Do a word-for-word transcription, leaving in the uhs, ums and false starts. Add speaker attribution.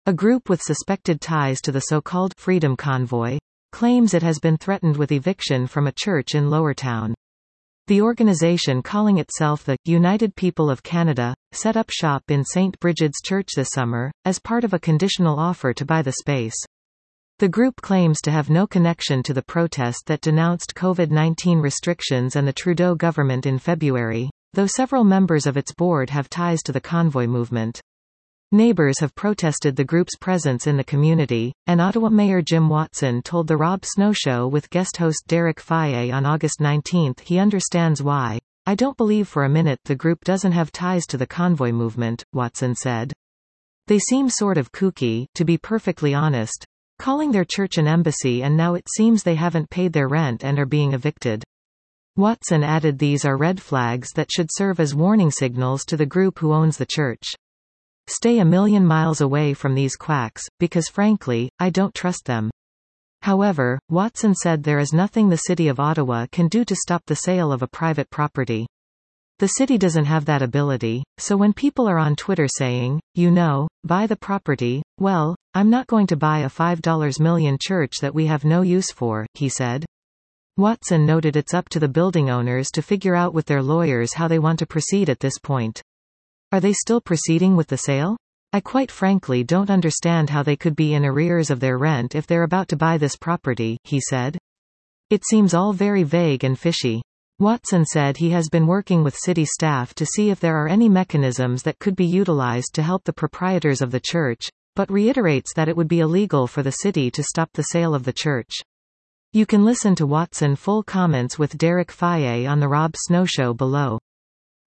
Speaker 1: A group with suspected ties to the so-called Freedom Convoy claims it has been threatened with eviction from a church in Lowertown. The organization, calling itself the United People of Canada, set up shop in Saint Brigid's Church this summer, as part of a conditional offer to buy the space. The group claims to have no connection to the protest that denounced COVID nineteen restrictions and the Trudeau government in February, though several members of its board have ties to the convoy movement. Neighbors have protested the group's presence in the community, and Ottawa Mayor Jim Watson told the Rob Snow Show with guest host Derek Faye on August nineteenth he understands why. "I don't believe for a minute the group doesn't have ties to the convoy movement," Watson said. "They seem sort of kooky, to be perfectly honest. Calling their church an embassy, and now it seems they haven't paid their rent and are being evicted." Watson added these are red flags that should serve as warning signals to the group who owns the church. "Stay a million miles away from these quacks, because frankly, I don't trust them." However, Watson said there is nothing the City of Ottawa can do to stop the sale of a private property. The city doesn't have that ability, so when people are on Twitter saying, you know, buy the property, well, I'm not going to buy a five million dollar church that we have no use for, he said. Watson noted it's up to the building owners to figure out with their lawyers how they want to proceed at this point. Are they still proceeding with the sale? I quite frankly don't understand how they could be in arrears of their rent if they're about to buy this property, he said. It seems all very vague and fishy. Watson said he has been working with city staff to see if there are any mechanisms that could be utilized to help the proprietors of the church, but reiterates that it would be illegal for the city to stop the sale of the church. You can listen to Watson full comments with Derek Faye on the Rob Snow Show below.